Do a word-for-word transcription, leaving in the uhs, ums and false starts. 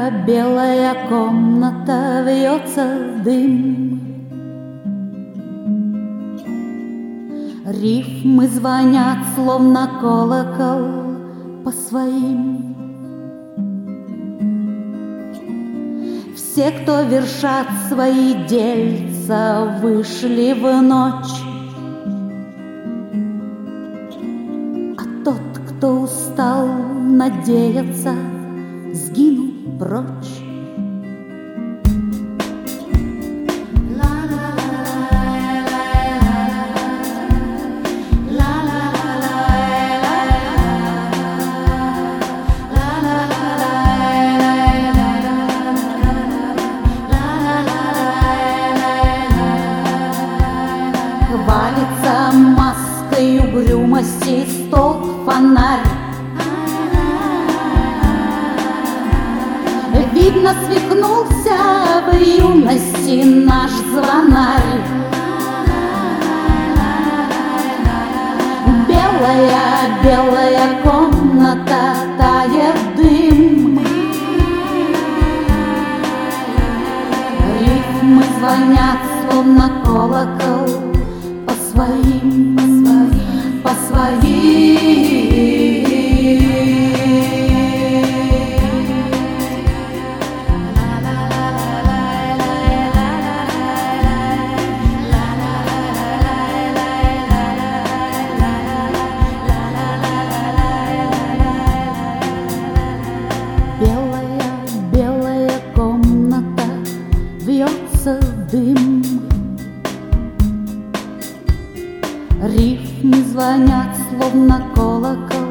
Белая, белая комната, вьется дым. Рифмы звонят, словно колокол, по своим. Все, кто вершат свои дельца, вышли в ночь. А тот, кто устал надеяться, сгинул прочь. Хвалится маской угрюмости столб фонарь. Видно, свихнулся в юности наш звонарь. Белая, белая комната, тает дым. Рифмы звонят, словно колокол, по своим, по своим, по своим. Белая, белая комната, вьется дым. Рифмы звонят, словно колокол,